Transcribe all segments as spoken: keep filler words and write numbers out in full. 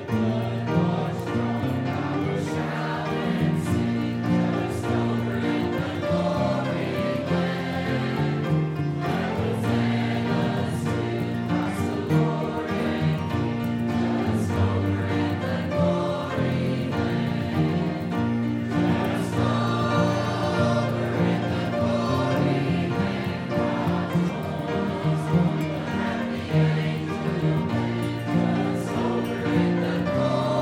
Glory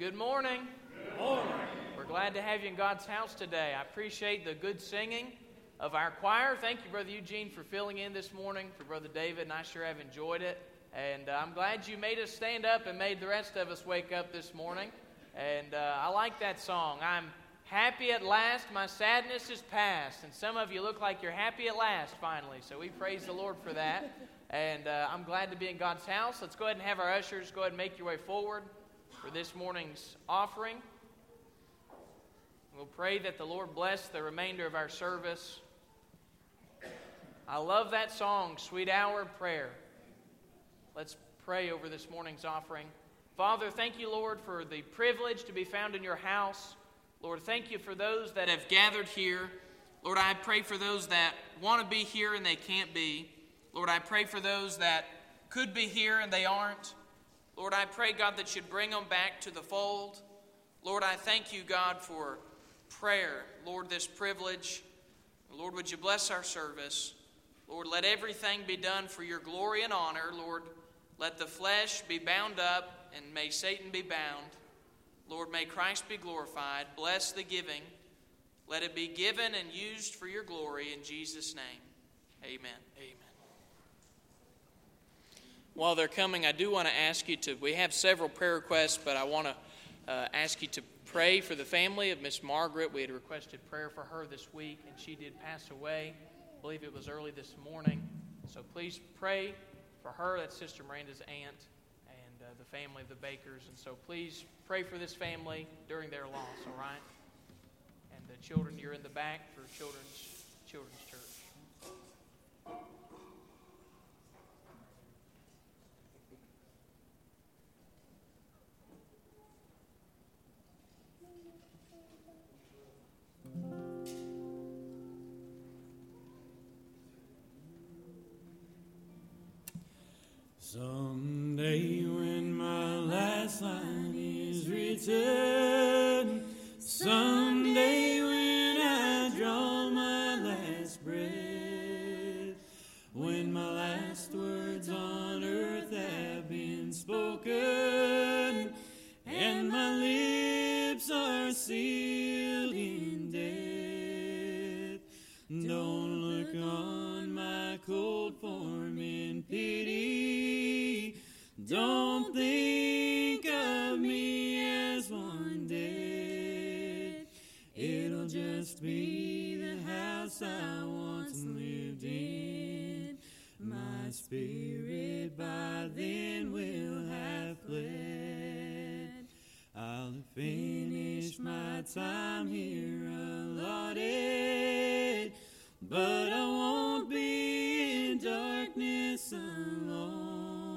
Good morning. Good morning. We're glad to have you in God's house today. I appreciate the good singing of our choir. Thank you, Brother Eugene, for filling in this morning for Brother David, and I sure have enjoyed it. And uh, I'm glad you made us stand up and made the rest of us wake up this morning. And uh, I like that song. I'm happy at last, my sadness is past. And some of you look like you're happy at last, finally. So we praise the Lord for that. And uh, I'm glad to be in God's house. Let's go ahead and have our ushers go ahead and make your way forward for this morning's offering. We'll pray that the Lord bless the remainder of our service. I love that song, Sweet Hour of Prayer. Let's pray over this morning's offering. Father, thank you, Lord, for the privilege to be found in your house. Lord, thank you for those that have gathered here. Lord, I pray for those that want to be here and they can't be. Lord, I pray for those that could be here and they aren't. Lord, I pray, God, that you'd bring them back to the fold. Lord, I thank you, God, for prayer. Lord, this privilege. Lord, would you bless our service? Lord, let everything be done for your glory and honor. Lord, let the flesh be bound up and may Satan be bound. Lord, may Christ be glorified. Bless the giving. Let it be given and used for your glory in Jesus' name. Amen. Amen. While they're coming, I do want to ask you to, we have several prayer requests, but I want to uh, ask you to pray for the family of Miss Margaret. We had requested prayer for her this week, and she did pass away. I believe it was early this morning. So please pray for her. That's Sister Miranda's aunt and uh, the family of the Bakers. And so please pray for this family during their loss, all right? And the children, you're in the back for Children's Children's Church. Someday when my last line is written, someday when I draw my last breath, when my last words on earth have been spoken, and my lips are sealed in death, don't look on my cold form in pity. Don't think of me as one dead. It'll just be the house I once lived in. My spirit by then will have fled. I'll have finished my time here allotted, but I won't be in darkness alone.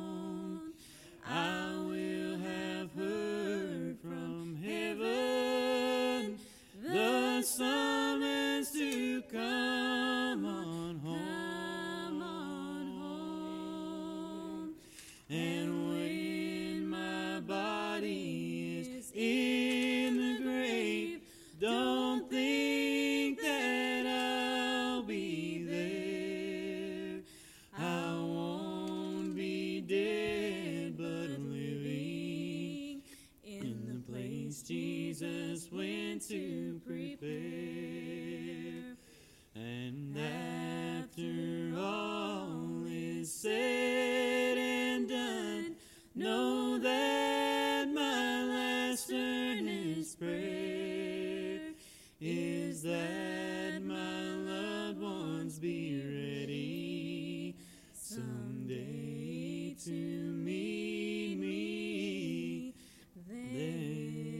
I will have heard from heaven the summons to come on home, on home. And when my body is in the grave, don't think that I'll be there. I won't be dead, but living in the place Jesus went to prepare. And after all is said and done, know that my last earnest prayer is that my loved ones be ready someday to meet me there.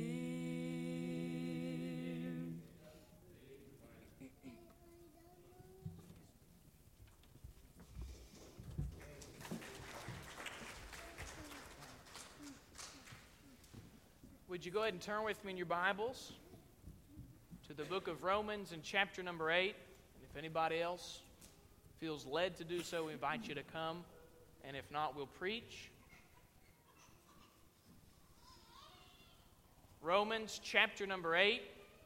Would you go ahead and turn with me in your Bibles to the book of Romans in chapter number eight. And if anybody else feels led to do so, we invite you to come. And if not, we'll preach. Romans chapter number eight.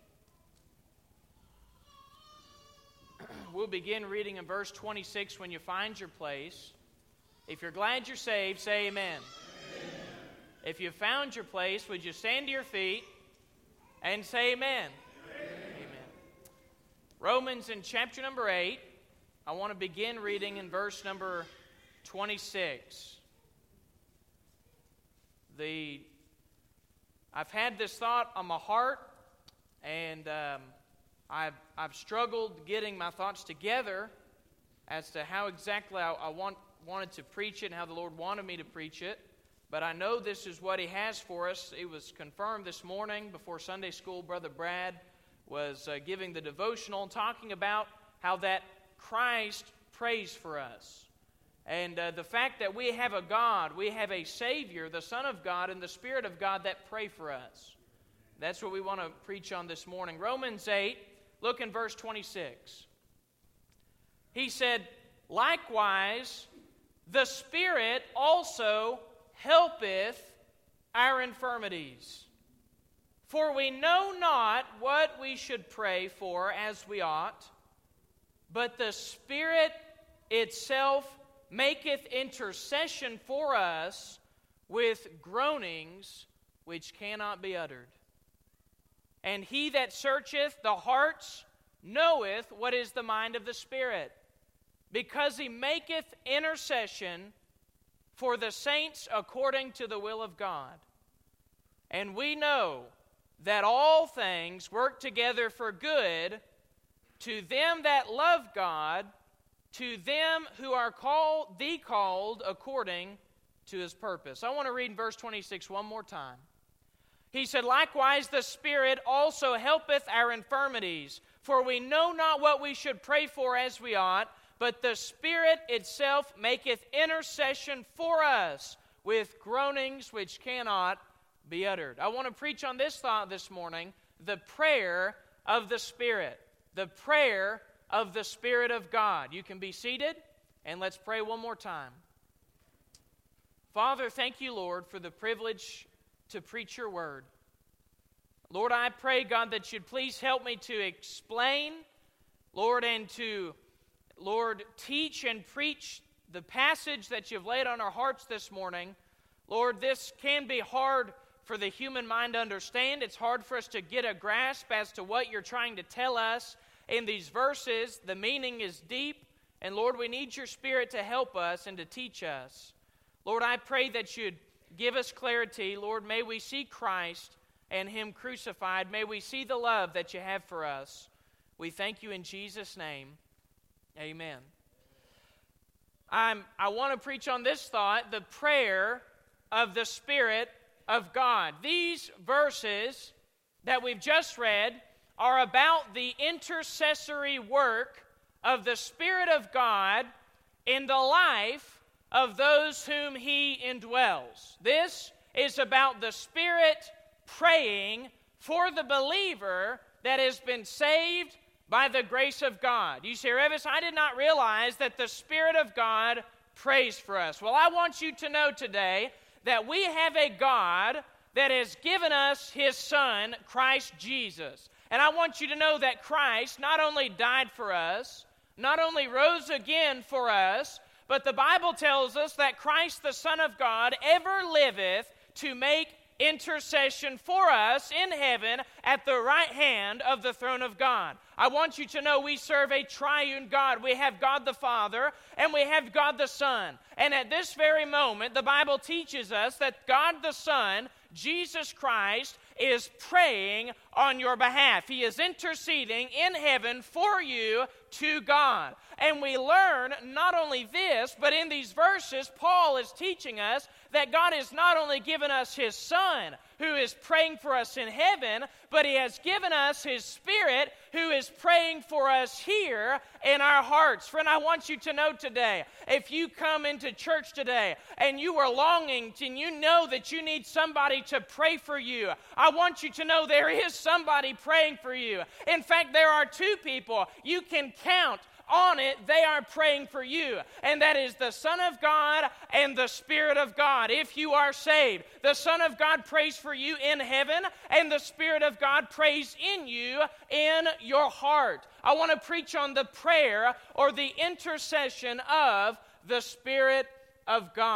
We'll begin reading in verse twenty-six when you find your place. If you're glad you're saved, say amen. Amen. If you found your place, would you stand to your feet and say amen? Amen. Amen. Romans in chapter number eight, I want to begin reading in verse number twenty-six. The, I've had this thought on my heart, and um, I've, I've struggled getting my thoughts together as to how exactly I, I want, wanted to preach it and how the Lord wanted me to preach it. But I know this is what He has for us. It was confirmed this morning before Sunday school. Brother Brad was uh, giving the devotional and talking about how that Christ prays for us. And uh, the fact that we have a God, we have a Savior, the Son of God, and the Spirit of God that pray for us. That's what we want to preach on this morning. Romans eight, look in verse twenty-six. He said, "Likewise, the Spirit also helpeth our infirmities. For we know not what we should pray for as we ought, but the Spirit itself maketh intercession for us with groanings which cannot be uttered. And he that searcheth the hearts knoweth what is the mind of the Spirit, because he maketh intercession for the saints according to the will of God. And we know that all things work together for good to them that love God, to them who are called, the called according to His purpose." I want to read verse twenty-six one more time. He said, "Likewise the Spirit also helpeth our infirmities, for we know not what we should pray for as we ought, but the Spirit itself maketh intercession for us with groanings which cannot be uttered." I want to preach on this thought this morning, the prayer of the Spirit. The prayer of the Spirit of God. You can be seated, and let's pray one more time. Father, thank you, Lord, for the privilege to preach your word. Lord, I pray, God, that you'd please help me to explain, Lord, and to Lord, teach and preach the passage that you've laid on our hearts this morning. Lord, this can be hard for the human mind to understand. It's hard for us to get a grasp as to what you're trying to tell us in these verses. The meaning is deep, and Lord, we need your Spirit to help us and to teach us. Lord, I pray that you'd give us clarity. Lord, may we see Christ and Him crucified. May we see the love that you have for us. We thank you in Jesus' name. Amen. I'm, I want to preach on this thought, the prayer of the Spirit of God. These verses that we've just read are about the intercessory work of the Spirit of God in the life of those whom He indwells. This is about the Spirit praying for the believer that has been saved by the grace of God. You say, "Revis, I did not realize that the Spirit of God prays for us." Well, I want you to know today that we have a God that has given us His Son, Christ Jesus. And I want you to know that Christ not only died for us, not only rose again for us, but the Bible tells us that Christ, the Son of God, ever liveth to make intercession for us in heaven at the right hand of the throne of God. I want you to know we serve a triune God. We have God the Father and we have God the Son. And at this very moment, the Bible teaches us that God the Son, Jesus Christ, is praying on your behalf. He is interceding in heaven for you to God. And we learn not only this, but in these verses, Paul is teaching us that God has not only given us His Son, who is praying for us in heaven, but He has given us His Spirit, who is praying for us here in our hearts. Friend, I want you to know today, if you come into church today and you are longing to, and you know that you need somebody to pray for you, I want you to know there is somebody praying for you. In fact, there are two people you can count on it, they are praying for you. And that is the Son of God and the Spirit of God. If you are saved, the Son of God prays for you in heaven, and the Spirit of God prays in you in your heart. I want to preach on the prayer or the intercession of the Spirit of God.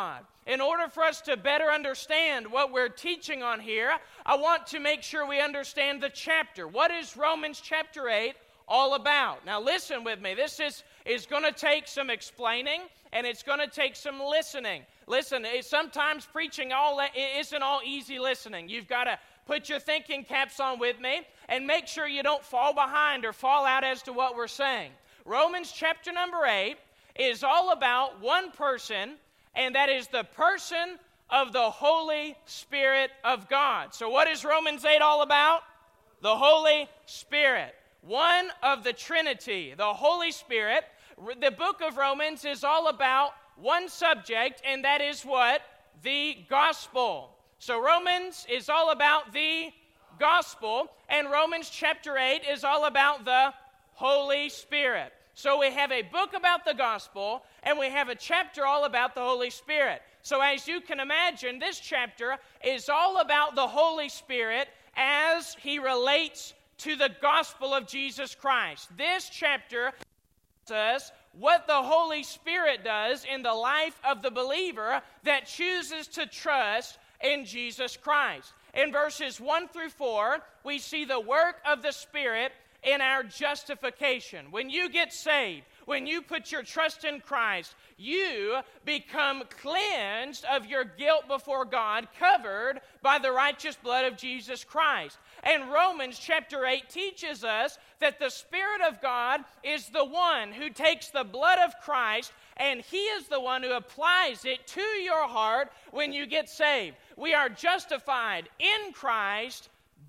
in order for us to better understand what we're teaching on here, I want to make sure we understand the chapter. What is Romans chapter eight all about? Now listen with me. This is, is going to take some explaining, and it's going to take some listening. Listen, sometimes preaching all it isn't all easy listening. You've got to put your thinking caps on with me and make sure you don't fall behind or fall out as to what we're saying. Romans chapter number eight is all about one person, and that is the person of the Holy Spirit of God. So what is Romans eight all about? The Holy Spirit. One of the Trinity, the Holy Spirit. The book of Romans is all about one subject, and that is what? The gospel. So Romans is all about the gospel, and Romans chapter eight is all about the Holy Spirit. So we have a book about the gospel, and we have a chapter all about the Holy Spirit. So as you can imagine, this chapter is all about the Holy Spirit as he relates to the gospel of Jesus Christ. This chapter tells us what the Holy Spirit does in the life of the believer that chooses to trust in Jesus Christ. In verses one through four, we see the work of the Spirit in our justification. When you get saved, when you put your trust in Christ, you become cleansed of your guilt before God, covered by the righteous blood of Jesus Christ. And Romans chapter eight teaches us that the Spirit of God is the one who takes the blood of Christ, and he is the one who applies it to your heart when you get saved. We are justified in Christ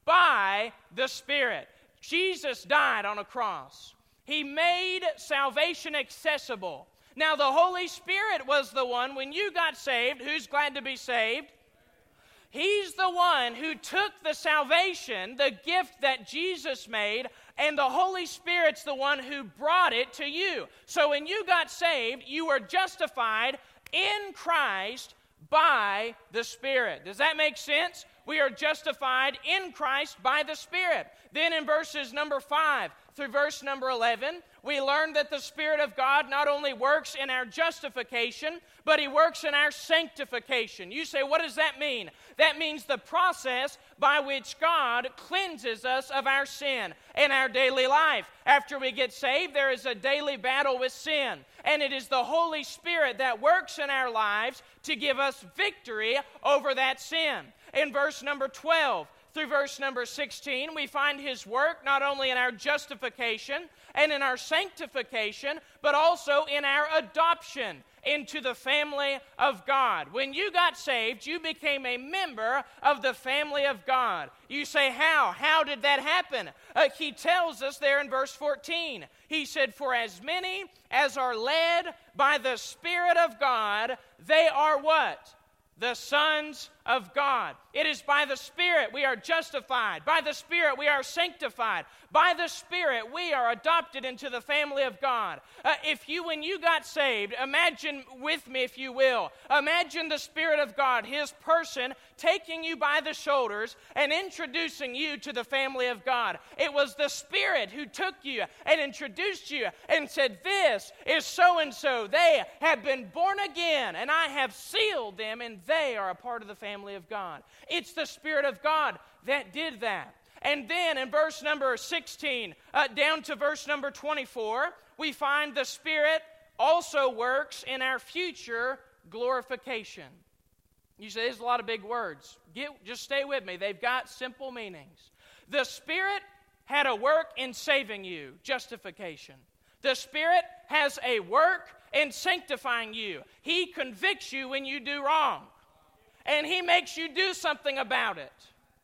by the Spirit. Jesus died on a cross. He made salvation accessible. Now, the Holy Spirit was the one, when you got saved, who's glad to be saved? He's the one who took the salvation, the gift that Jesus made, and the Holy Spirit's the one who brought it to you. So when you got saved, you were justified in Christ by the Spirit. Does that make sense? We are justified in Christ by the Spirit. Then in verses number five through verse number eleven, we learn that the Spirit of God not only works in our justification, but he works in our sanctification. You say, what does that mean? That means the process by which God cleanses us of our sin in our daily life. After we get saved, there is a daily battle with sin, and it is the Holy Spirit that works in our lives to give us victory over that sin. In verse number twelve through verse number sixteen, we find his work not only in our justification and in our sanctification, but also in our adoption into the family of God. When you got saved, you became a member of the family of God. You say, how? How did that happen? Uh, he tells us there in verse fourteen. He said, for as many as are led by the Spirit of God, they are what? The sons of God. It is by the Spirit we are justified. By the Spirit we are sanctified. By the Spirit we are adopted into the family of God. Uh, if you, when you got saved, imagine with me, if you will, imagine the Spirit of God, his person, taking you by the shoulders and introducing you to the family of God. It was the Spirit who took you and introduced you and said, this is so-and-so. They have been born again, and I have sealed them, and they are a part of the family of God. It's the Spirit of God that did that. And then in verse number sixteen, uh, down to verse number twenty-four, we find the Spirit also works in our future glorification. You say, there's a lot of big words. Get, just stay with me. They've got simple meanings. The Spirit had a work in saving you, justification. The Spirit has a work in sanctifying you. He convicts you when you do wrong, and he makes you do something about it.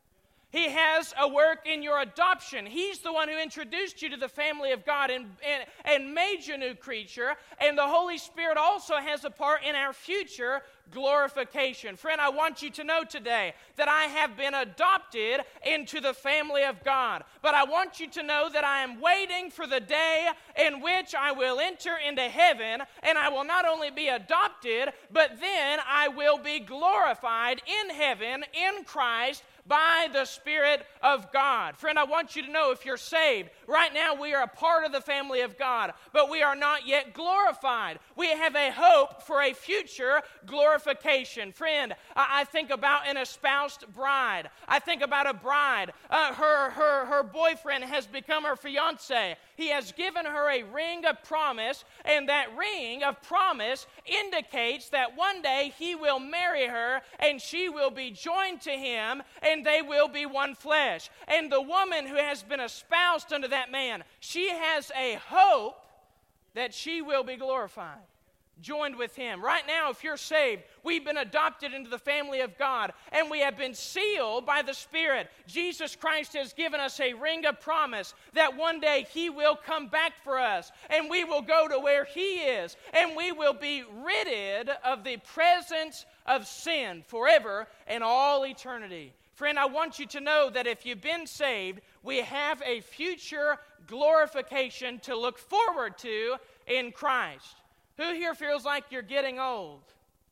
He has a work in your adoption. He's the one who introduced you to the family of God and, and, and made you a new creature. And the Holy Spirit also has a part in our future glorification. Friend, I want you to know today that I have been adopted into the family of God. But I want you to know that I am waiting for the day in which I will enter into heaven, and I will not only be adopted, but then I will be glorified in heaven in Christ by the Spirit of God. Friend, I want you to know if you're saved, right now we are a part of the family of God, but we are not yet glorified. We have a hope for a future glorification. Friend, I think about an espoused bride. I think about a bride. Uh, her, her, her boyfriend has become her fiance. He has given her a ring of promise, and that ring of promise indicates that one day he will marry her, and she will be joined to him, and they will be one flesh. And the woman who has been espoused unto that man, she has a hope that she will be glorified, joined with him. Right now, if you're saved, we've been adopted into the family of God, and we have been sealed by the Spirit. Jesus Christ has given us a ring of promise that one day he will come back for us, and we will go to where he is, and we will be ridded of the presence of sin forever and all eternity. Friend, I want you to know that if you've been saved, we have a future glorification to look forward to in Christ. Who here feels like you're getting old?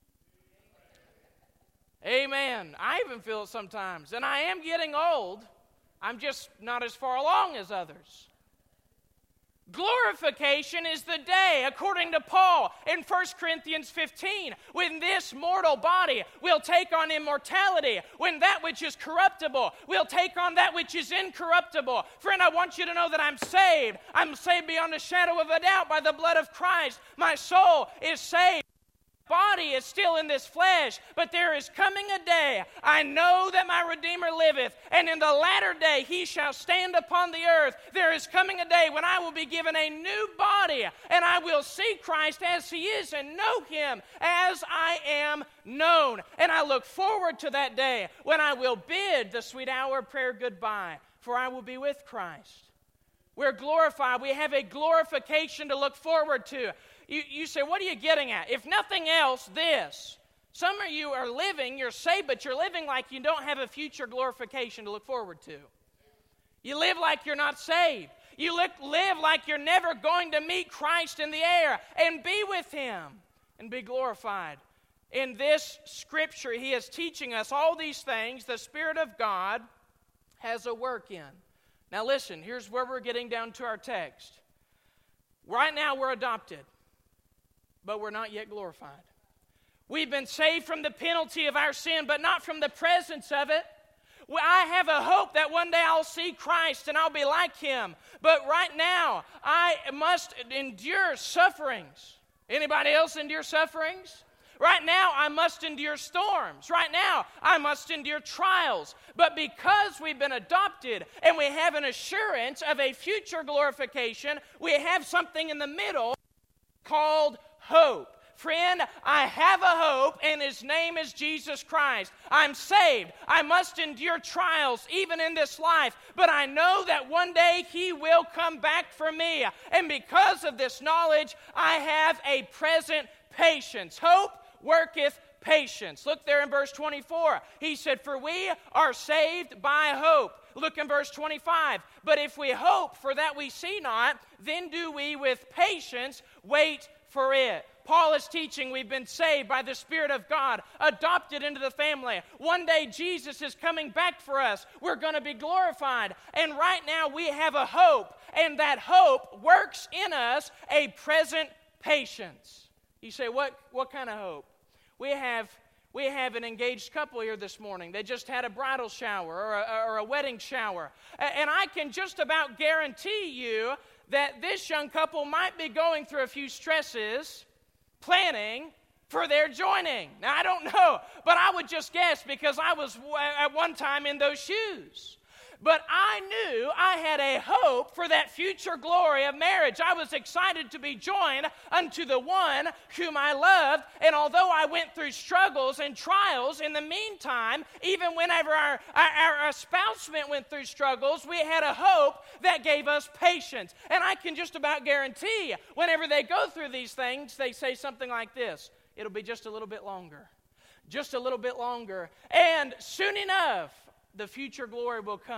Amen. I even feel it sometimes. And I am getting old. I'm just not as far along as others. Glorification is the day, according to Paul in First Corinthians fifteen, when this mortal body will take on immortality, when that which is corruptible will take on that which is incorruptible. Friend, I want you to know that I'm saved. I'm saved beyond a shadow of a doubt by the blood of Christ. My soul is saved. Body is still in this flesh, but there is coming a day, I know that my Redeemer liveth, and in the latter day he shall stand upon the earth. There is coming a day when I will be given a new body, and I will see Christ as he is and know him as I am known. And I look forward to that day when I will bid the sweet hour of prayer goodbye, for I will be with Christ. We're glorified. We have a glorification to look forward to. You, you say, what are you getting at? If nothing else, this. Some of you are living, you're saved, but you're living like you don't have a future glorification to look forward to. You live like you're not saved. You live, live like you're never going to meet Christ in the air and be with him and be glorified. In this scripture, he is teaching us all these things the Spirit of God has a work in. Now listen, here's where we're getting down to our text. Right now we're adopted, but we're not yet glorified. We've been saved from the penalty of our sin, but not from the presence of it. Well, I have a hope that one day I'll see Christ and I'll be like him. But right now, I must endure sufferings. Anybody else endure sufferings? Right now, I must endure storms. Right now, I must endure trials. But because we've been adopted and we have an assurance of a future glorification, we have something in the middle called hope. Friend, I have a hope, and his name is Jesus Christ. I'm saved. I must endure trials even in this life, but I know that one day he will come back for me. And because of this knowledge, I have a present patience. Hope worketh patience. Look there in verse twenty-four. He said, for we are saved by hope. Look in verse twenty-five. But if we hope for that we see not, then do we with patience wait for it. Paul is teaching we've been saved by the Spirit of God, adopted into the family. One day Jesus is coming back for us. We're going to be glorified. And right now we have a hope, and that hope works in us a present patience. You say, what, what kind of hope? We have, we have an engaged couple here this morning. They just had a bridal shower or a, or a wedding shower. And I can just about guarantee you that this young couple might be going through a few stresses planning for their joining. Now, I don't know, but I would just guess because I was at one time in those shoes. But I knew I had a hope for that future glory of marriage. I was excited to be joined unto the one whom I loved. And although I went through struggles and trials, in the meantime, even whenever our, our, our espousement went through struggles, we had a hope that gave us patience. And I can just about guarantee whenever they go through these things, they say something like this: it'll be just a little bit longer. Just a little bit longer. And soon enough, the future glory will come.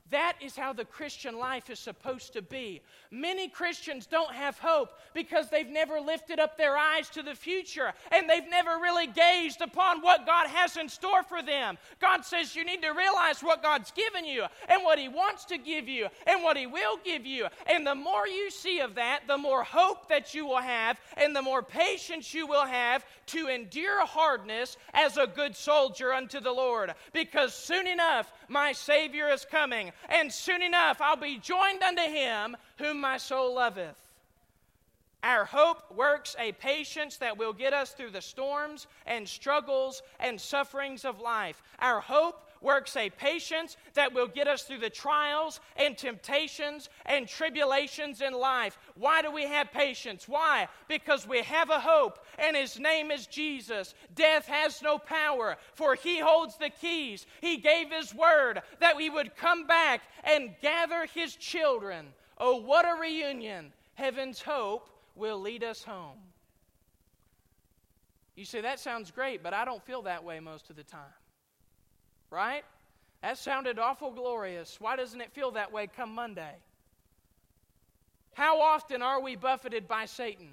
That is how the Christian life is supposed to be. Many Christians don't have hope because they've never lifted up their eyes to the future and they've never really gazed upon what God has in store for them. God says you need to realize what God's given you and what He wants to give you and what He will give you. And the more you see of that, the more hope that you will have and the more patience you will have to endure hardness as a good soldier unto the Lord. Because soon enough, my Savior is coming. And soon enough, I'll be joined unto Him whom my soul loveth. Our hope works a patience that will get us through the storms and struggles and sufferings of life. Our hope works a patience that will get us through the trials and temptations and tribulations in life. Why do we have patience? Why? Because we have a hope, and His name is Jesus. Death has no power, for He holds the keys. He gave His word that we would come back and gather His children. Oh, what a reunion. Heaven's hope will lead us home. You say, that sounds great, but I don't feel that way most of the time. Right? That sounded awful glorious. Why doesn't it feel that way come Monday? How often are we buffeted by Satan?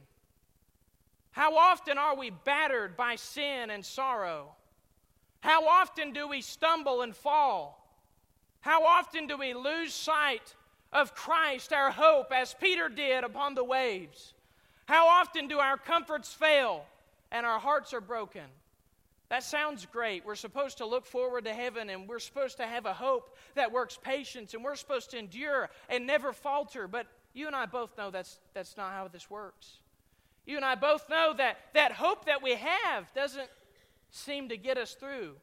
How often are we battered by sin and sorrow? How often do we stumble and fall? How often do we lose sight of Christ, our hope, as Peter did upon the waves? How often do our comforts fail and our hearts are broken? That sounds great. We're supposed to look forward to heaven, and we're supposed to have a hope that works patience, and we're supposed to endure and never falter. But you and I both know that's, that's not how this works. You and I both know that that hope that we have doesn't seem to get us through.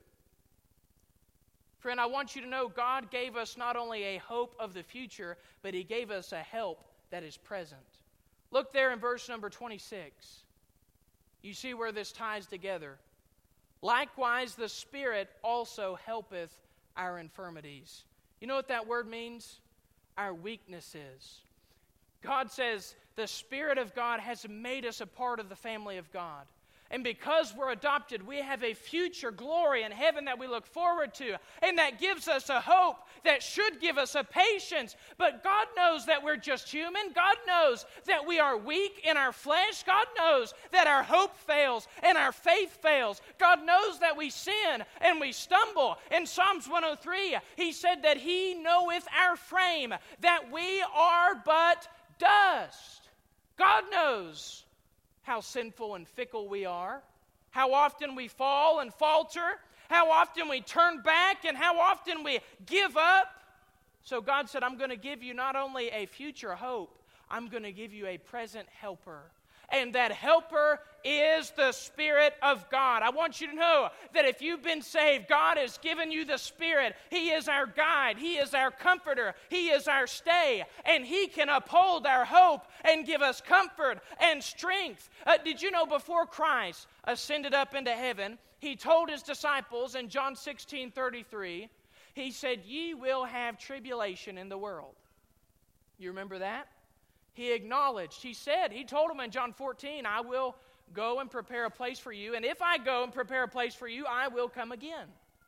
Friend, I want you to know God gave us not only a hope of the future, but He gave us a help that is present. Look there in verse number twenty-six. You see where this ties together. Likewise, the Spirit also helpeth our infirmities. You know what that word means? Our weaknesses. God says the Spirit of God has made us a part of the family of God. And because we're adopted, we have a future glory in heaven that we look forward to. And that gives us a hope that should give us a patience. But God knows that we're just human. God knows that we are weak in our flesh. God knows that our hope fails and our faith fails. God knows that we sin and we stumble. In Psalms one oh three, He said that He knoweth our frame, that we are but dust. God knows how sinful and fickle we are, how often we fall and falter, how often we turn back, and how often we give up. So God said, I'm going to give you not only a future hope, I'm going to give you a present helper. And that helper is the Spirit of God. I want you to know that if you've been saved, God has given you the Spirit. He is our guide. He is our comforter. He is our stay. And He can uphold our hope and give us comfort and strength. Uh, did you know before Christ ascended up into heaven, He told His disciples in John sixteen thirty-three, He said, ye will have tribulation in the world. You remember that? He acknowledged, He said, He told them in John fourteen, I will go and prepare a place for you, and if I go and prepare a place for you, I will come again.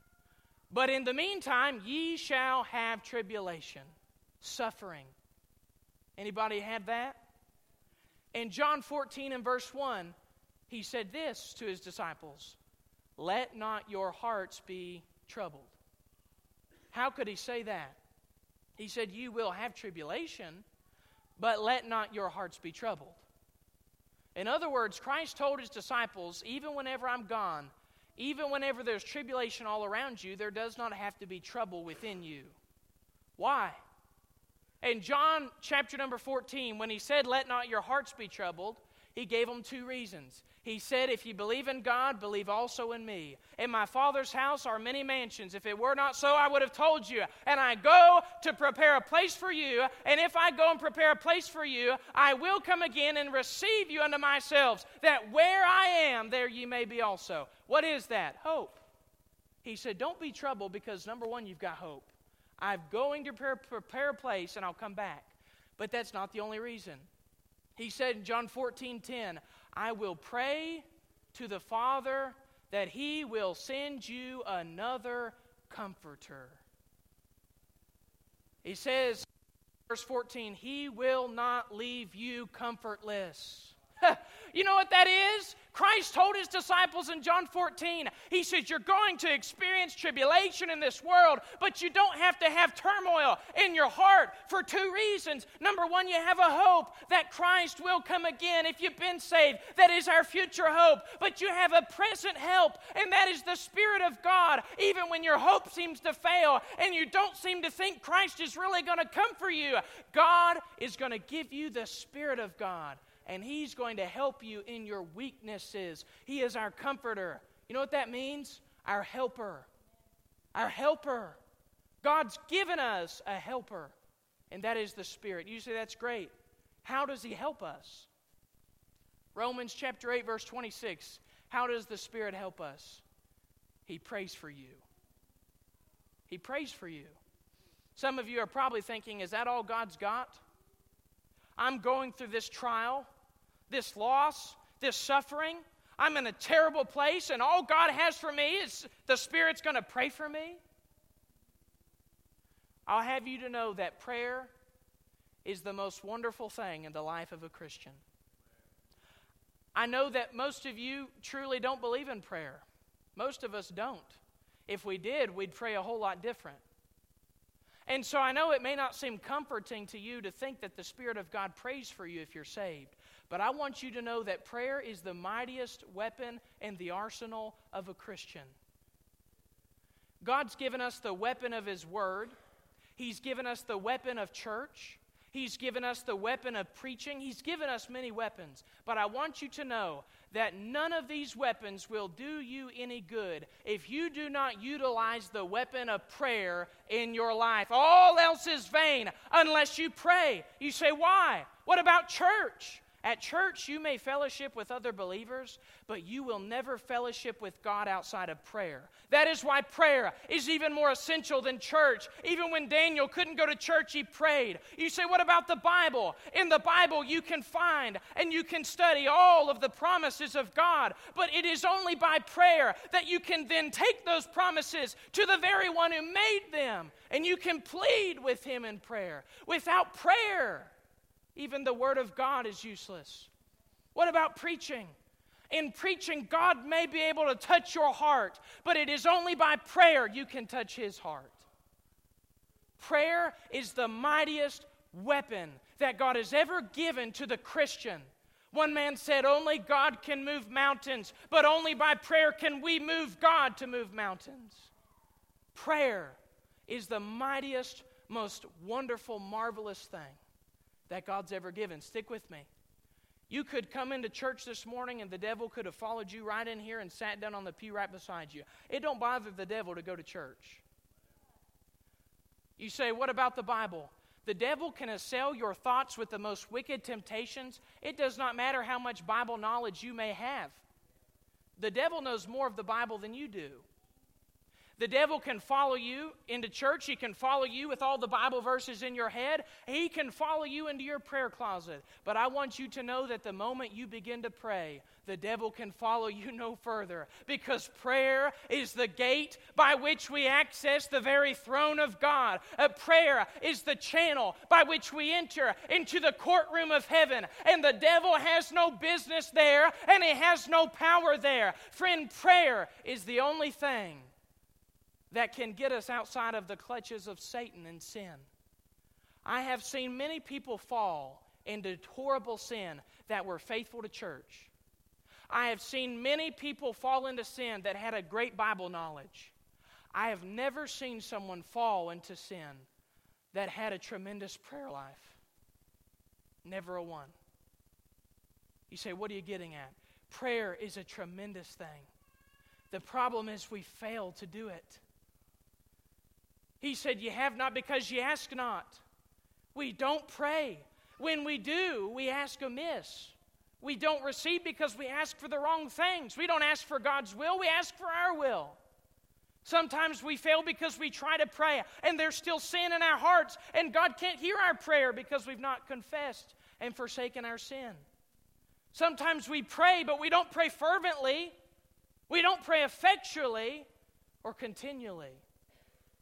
But in the meantime, ye shall have tribulation, suffering. Anybody had that? In John fourteen and verse one, He said this to His disciples, let not your hearts be troubled. How could He say that? He said, you will have tribulation, but let not your hearts be troubled. In other words, Christ told His disciples, even whenever I'm gone, even whenever there's tribulation all around you, there does not have to be trouble within you. Why? In John chapter number fourteen, when He said, let not your hearts be troubled, He gave them two reasons. He said, if you believe in God, believe also in me. In my Father's house are many mansions. If it were not so, I would have told you. And I go to prepare a place for you. And if I go and prepare a place for you, I will come again and receive you unto myself, that where I am, there ye may be also. What is that? Hope. He said, don't be troubled because, number one, you've got hope. I'm going to prepare, prepare a place and I'll come back. But that's not the only reason. He said in John fourteen ten, I will pray to the Father that He will send you another comforter. He says, verse fourteen, He will not leave you comfortless. You know what that is? Christ told His disciples in John fourteen, He says, you're going to experience tribulation in this world, but you don't have to have turmoil in your heart for two reasons. Number one, you have a hope that Christ will come again. If you've been saved, that is our future hope. But you have a present help, and that is the Spirit of God. Even when your hope seems to fail and you don't seem to think Christ is really going to come for you, God is going to give you the Spirit of God. And He's going to help you in your weaknesses. He is our comforter. You know what that means? Our helper. Our helper. God's given us a helper, and that is the Spirit. You say, that's great. How does He help us? Romans chapter eight, verse twenty-six. How does the Spirit help us? He prays for you. He prays for you. Some of you are probably thinking, is that all God's got? I'm going through this trial, this loss, this suffering. I'm in a terrible place, and all God has for me is the Spirit's going to pray for me. I'll have you to know that prayer is the most wonderful thing in the life of a Christian. I know that most of you truly don't believe in prayer. Most of us don't. If we did, we'd pray a whole lot different. And so I know it may not seem comforting to you to think that the Spirit of God prays for you if you're saved. But I want you to know that prayer is the mightiest weapon in the arsenal of a Christian. God's given us the weapon of His Word. He's given us the weapon of church. He's given us the weapon of preaching. He's given us many weapons. But I want you to know that none of these weapons will do you any good if you do not utilize the weapon of prayer in your life. All else is vain unless you pray. You say, why? What about church? At church, you may fellowship with other believers, but you will never fellowship with God outside of prayer. That is why prayer is even more essential than church. Even when Daniel couldn't go to church, he prayed. You say, what about the Bible? In the Bible, you can find and you can study all of the promises of God, but it is only by prayer that you can then take those promises to the very one who made them, and you can plead with Him in prayer. Without prayer, even the Word of God is useless. What about preaching? In preaching, God may be able to touch your heart, but it is only by prayer you can touch His heart. Prayer is the mightiest weapon that God has ever given to the Christian. One man said, only God can move mountains, but only by prayer can we move God to move mountains. Prayer is the mightiest, most wonderful, marvelous thing that God's ever given. Stick with me. You could come into church this morning and the devil could have followed you right in here and sat down on the pew right beside you. It don't bother the devil to go to church. You say, what about the Bible? The devil can assail your thoughts with the most wicked temptations. It does not matter how much Bible knowledge you may have. The devil knows more of the Bible than you do. The devil can follow you into church. He can follow you with all the Bible verses in your head. He can follow you into your prayer closet. But I want you to know that the moment you begin to pray, the devil can follow you no further, because prayer is the gate by which we access the very throne of God. A prayer is the channel by which we enter into the courtroom of heaven, and the devil has no business there, and he has no power there. Friend, prayer is the only thing that can get us outside of the clutches of Satan and sin. I have seen many people fall into horrible sin that were faithful to church. I have seen many people fall into sin that had a great Bible knowledge. I have never seen someone fall into sin that had a tremendous prayer life. Never a one. You say, what are you getting at? Prayer is a tremendous thing. The problem is we fail to do it. He said, you have not because you ask not. We don't pray. When we do, we ask amiss. We don't receive because we ask for the wrong things. We don't ask for God's will, we ask for our will. Sometimes we fail because we try to pray and there's still sin in our hearts, and God can't hear our prayer because we've not confessed and forsaken our sin. Sometimes we pray, but we don't pray fervently. We don't pray effectually or continually.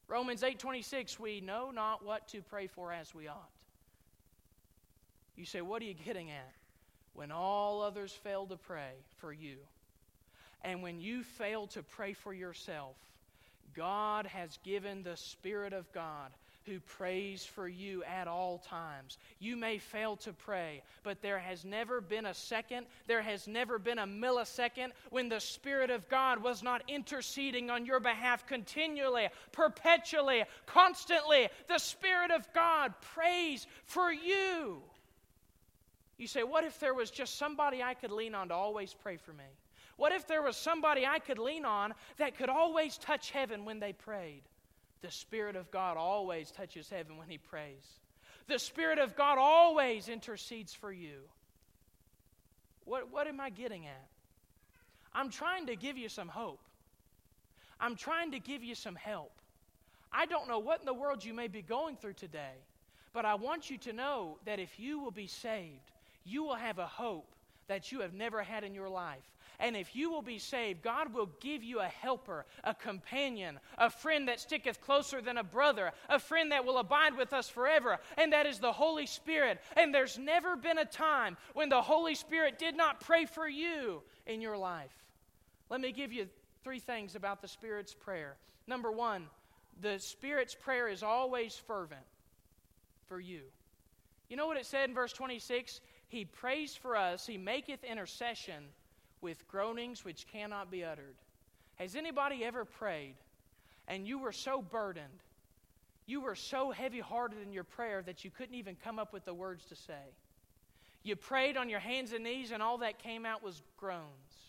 Romans eight twenty-six, we know not what to pray for as we ought. You say, what are you getting at? When all others fail to pray for you, and when you fail to pray for yourself, God has given the Spirit of God who prays for you at all times. You may fail to pray, but there has never been a second, there has never been a millisecond when the Spirit of God was not interceding on your behalf continually, perpetually, constantly. The Spirit of God prays for you. You say, what if there was just somebody I could lean on to always pray for me? What if there was somebody I could lean on that could always touch heaven when they prayed? The Spirit of God always touches heaven when He prays. The Spirit of God always intercedes for you. What, what am I getting at? I'm trying to give you some hope. I'm trying to give you some help. I don't know what in the world you may be going through today, but I want you to know that if you will be saved, you will have a hope that you have never had in your life. And if you will be saved, God will give you a helper, a companion, a friend that sticketh closer than a brother, a friend that will abide with us forever, and that is the Holy Spirit. And there's never been a time when the Holy Spirit did not pray for you in your life. Let me give you three things about the Spirit's prayer. Number one, the Spirit's prayer is always fervent for you. You know what it said in verse twenty-six? He prays for us, He maketh intercession with groanings which cannot be uttered. Has anybody ever prayed and you were so burdened, you were so heavy-hearted in your prayer that you couldn't even come up with the words to say? You prayed on your hands and knees and all that came out was groans.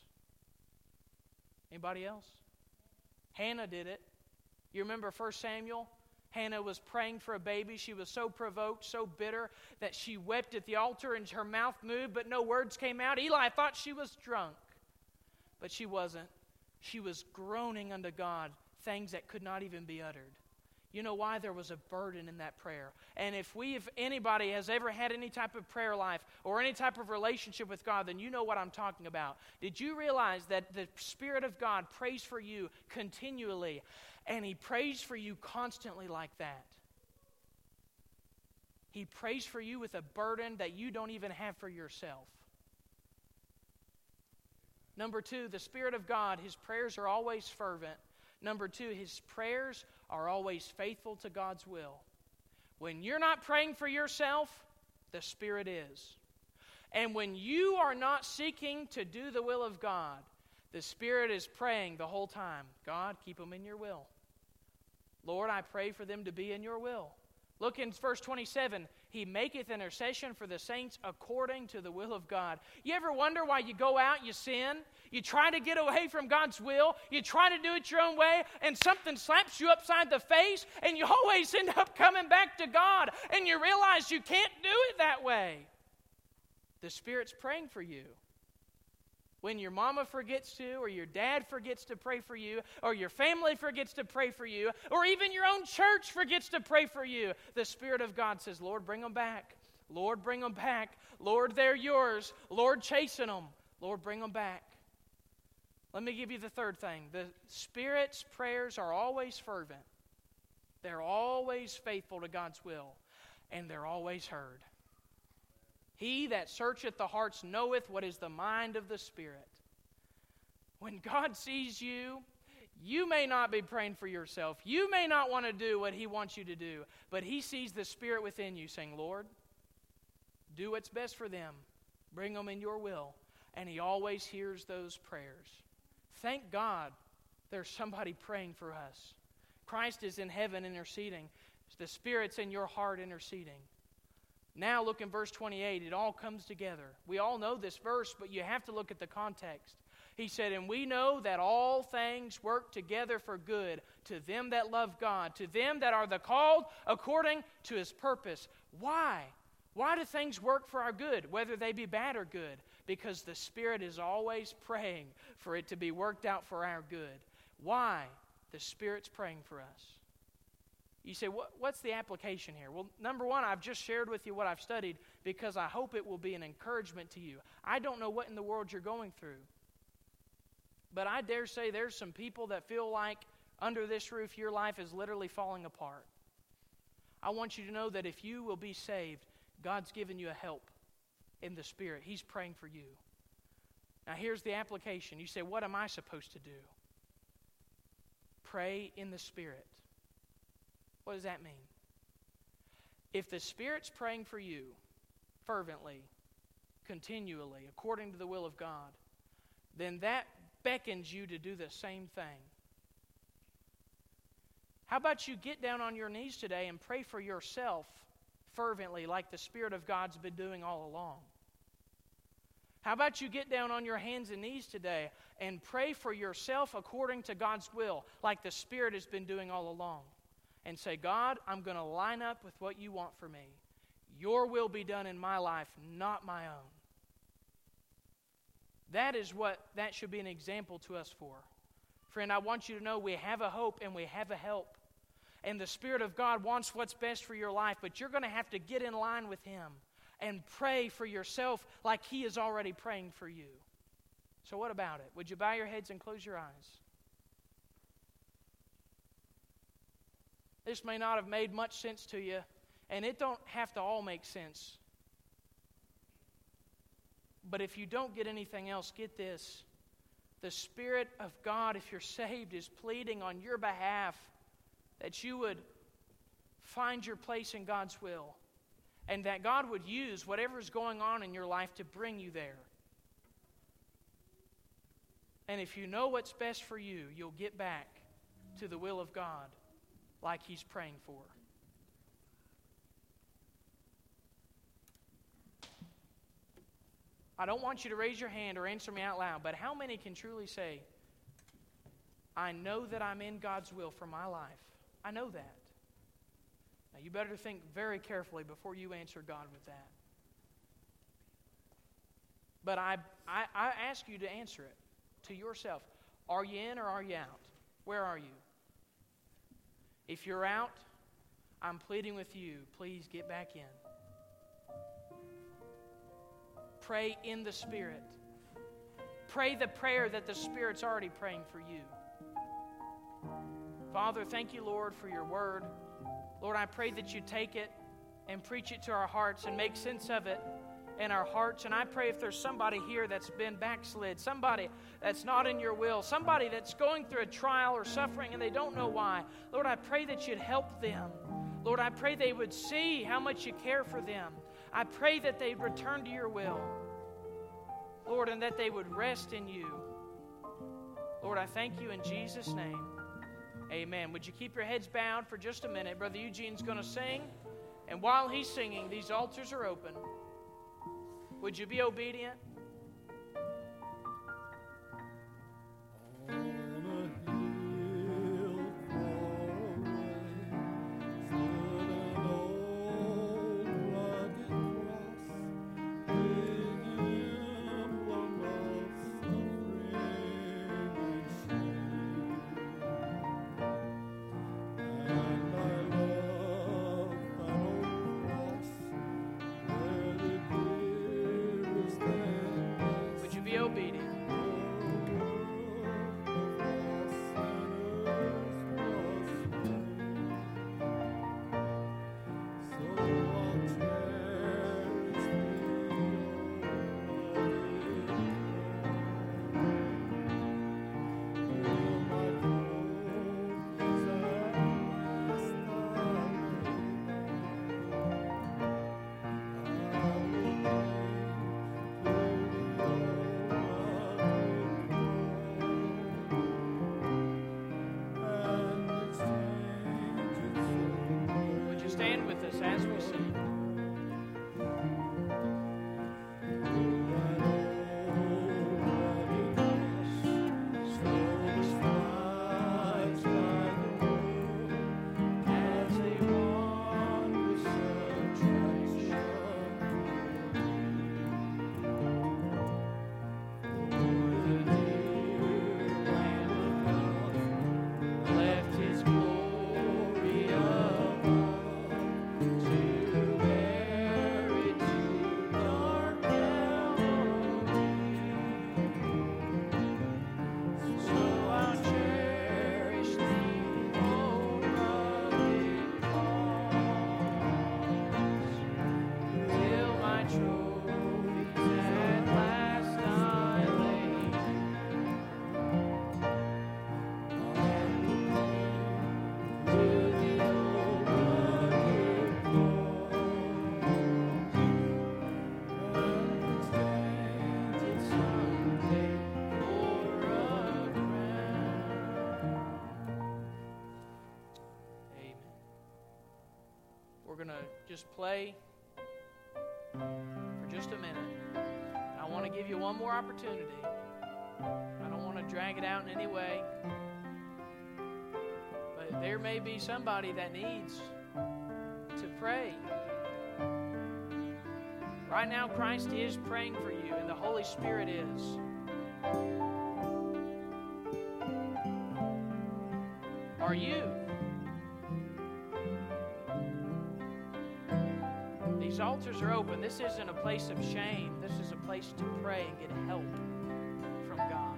Anybody else? Hannah did it. You remember First Samuel? Hannah was praying for a baby. She was so provoked, so bitter, that she wept at the altar and her mouth moved, but no words came out. Eli thought she was drunk, but she wasn't. She was groaning unto God, things that could not even be uttered. You know why? There was a burden in that prayer. And if we, if anybody has ever had any type of prayer life or any type of relationship with God, then you know what I'm talking about. Did you realize that the Spirit of God prays for you continually? And He prays for you constantly like that. He prays for you with a burden that you don't even have for yourself. Number two, the Spirit of God, His prayers are always fervent. Number two, His prayers are always faithful to God's will. When you're not praying for yourself, the Spirit is. And when you are not seeking to do the will of God, the Spirit is praying the whole time. God, keep them in your will. Lord, I pray for them to be in your will. Look in verse twenty-seven. He maketh intercession for the saints according to the will of God. You ever wonder why you go out, you sin, you try to get away from God's will, you try to do it your own way, and something slaps you upside the face, and you always end up coming back to God, and you realize you can't do it that way. The Spirit's praying for you. When your mama forgets to, or your dad forgets to pray for you, or your family forgets to pray for you, or even your own church forgets to pray for you, the Spirit of God says, Lord, bring them back. Lord, bring them back. Lord, they're yours. Lord, chasten them. Lord, bring them back. Let me give you the third thing. The Spirit's prayers are always fervent. They're always faithful to God's will, and they're always heard. He that searcheth the hearts knoweth what is the mind of the Spirit. When God sees you, you may not be praying for yourself. You may not want to do what He wants you to do. But He sees the Spirit within you saying, Lord, do what's best for them. Bring them in your will. And He always hears those prayers. Thank God there's somebody praying for us. Christ is in heaven interceding. The Spirit's in your heart interceding. Now look in verse twenty-eight. It all comes together. We all know this verse, but you have to look at the context. He said, and we know that all things work together for good to them that love God, to them that are the called according to His purpose. Why? Why do things work for our good, whether they be bad or good? Because the Spirit is always praying for it to be worked out for our good. Why? The Spirit's praying for us. You say, what, what's the application here? Well, number one, I've just shared with you what I've studied because I hope it will be an encouragement to you. I don't know what in the world you're going through. But I dare say there's some people that feel like under this roof, your life is literally falling apart. I want you to know that if you will be saved, God's given you a help in the Spirit. He's praying for you. Now here's the application. You say, what am I supposed to do? Pray in the Spirit. What does that mean? If the Spirit's praying for you fervently, continually, according to the will of God, then that beckons you to do the same thing. How about you get down on your knees today and pray for yourself fervently like the Spirit of God's been doing all along? How about you get down on your hands and knees today and pray for yourself according to God's will like the Spirit has been doing all along? And say, God, I'm going to line up with what you want for me. Your will be done in my life, not my own. That is what that should be an example to us for. Friend, I want you to know we have a hope and we have a help. And the Spirit of God wants what's best for your life, but you're going to have to get in line with Him and pray for yourself like He is already praying for you. So what about it? Would you bow your heads and close your eyes? This may not have made much sense to you, and it don't have to all make sense. But if you don't get anything else, get this. The Spirit of God, if you're saved, is pleading on your behalf that you would find your place in God's will, and that God would use whatever's going on in your life to bring you there. And if you know what's best for you, you'll get back to the will of God like He's praying for. I don't want you to raise your hand or answer me out loud, but how many can truly say, I know that I'm in God's will for my life? I know that. Now you better think very carefully before you answer God with that. But I, I, I ask you to answer it to yourself. Are you in or are you out? Where are you? If you're out, I'm pleading with you, please get back in. Pray in the Spirit. Pray the prayer that the Spirit's already praying for you. Father, thank you, Lord, for your word. Lord, I pray that you take it and preach it to our hearts and make sense of it in our hearts. And I pray if there's somebody here that's been backslid, somebody that's not in your will, somebody that's going through a trial or suffering and they don't know why, Lord, I pray that you'd help them. Lord, I pray they would see how much you care for them. I pray that they'd return to your will, Lord, and that they would rest in you. Lord, I thank you in Jesus' name. Amen. Would you keep your heads bowed for just a minute? Brother Eugene's going to sing, and while he's singing, these altars are open. Would you be obedient? Stand just play for just a minute. And I want to give you one more opportunity. I don't want to drag it out in any way. But there may be somebody that needs to pray. Right now, Christ is praying for you, and the Holy Spirit is. Are you? These altars are open. This isn't a place of shame. This is a place to pray and get help from God.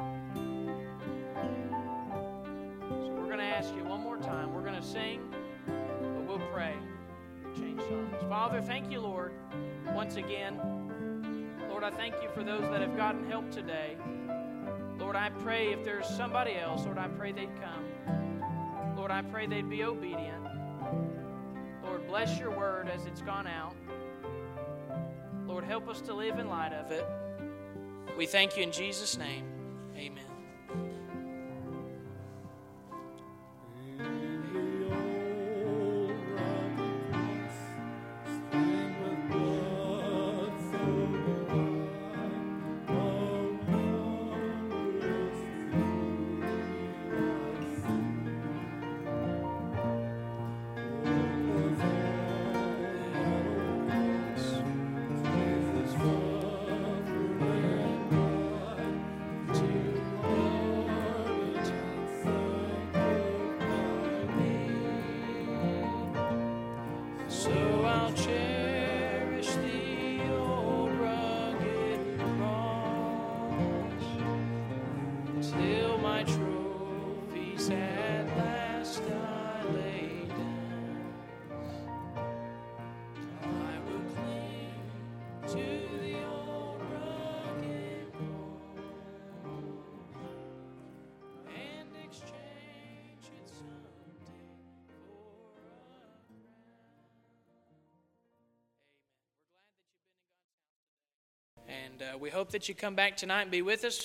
So we're going to ask you one more time. We're going to sing, but we'll pray. Change songs. Father, thank you, Lord, once again. Lord, I thank you for those that have gotten help today. Lord, I pray if there's somebody else, Lord, I pray they'd come. Lord, I pray they'd be obedient. Lord, bless your word as it's gone out. Lord, help us to live in light of it. We thank you in Jesus' name. Amen. And uh, we hope that you come back tonight and be with us.